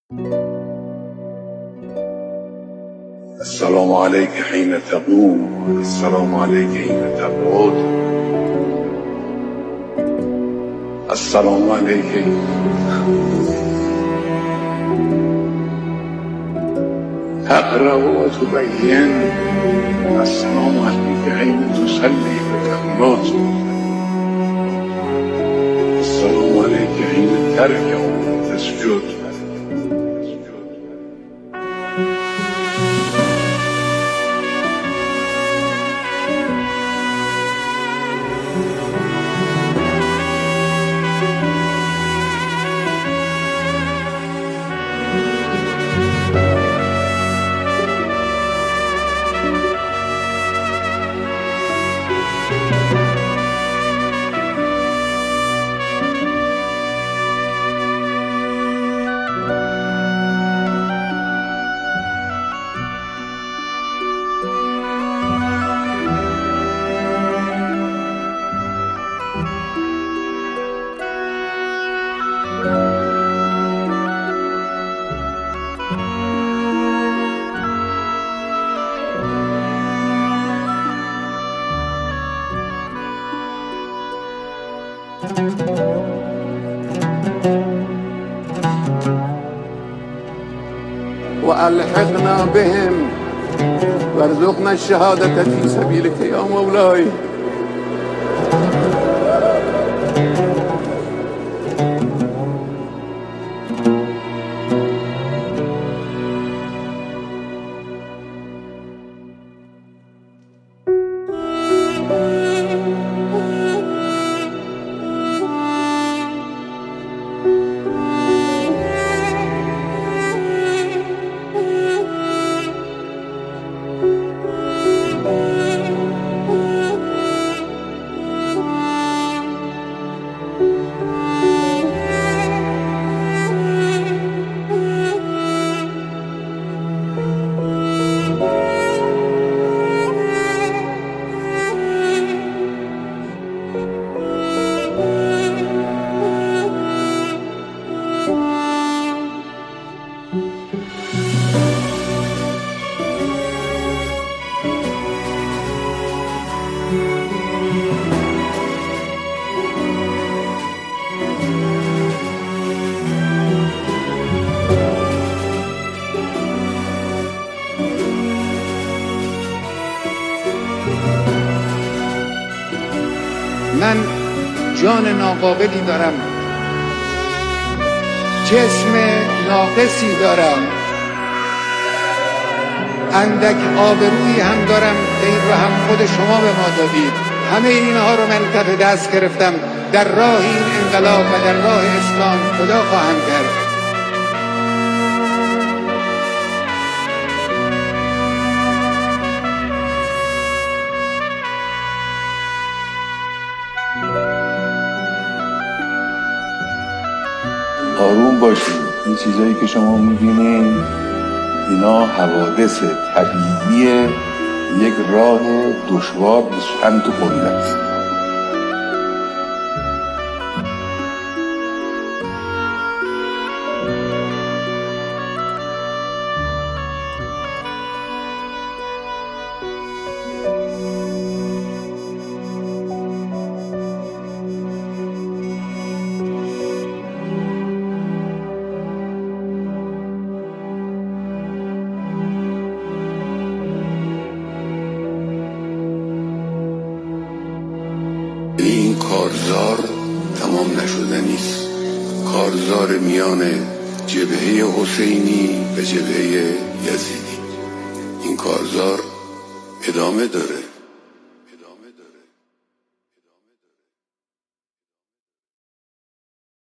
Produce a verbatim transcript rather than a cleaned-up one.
السلام عليك حين تقوم، السلام عليك حين تقعد، السلام عليك تقرأ وتبين، السلام عليك حين تصلي وتقنط، السلام عليك حين تركع وتسجد. وألحقنا بهم وارزقنا الشهادة في سبيلك يا مولاي. من جان ناقابلی دارم، جسم ناقصی دارم، اندک آبرویی هم دارم که این رو هم خود شما به ما دادید. همه اینها رو من کف دست گرفتم، در راه این انقلاب و در راه اسلام فدا خواهم کرد. آروم باشید. این چیزایی که شما میبینید اینا حوادث طبیعی یک راه دشوار به سمت قدرت. این کارزار تمام نشدنی است، کارزار میان جبهه حسینی و جبهه یزیدی. این کارزار ادامه داره.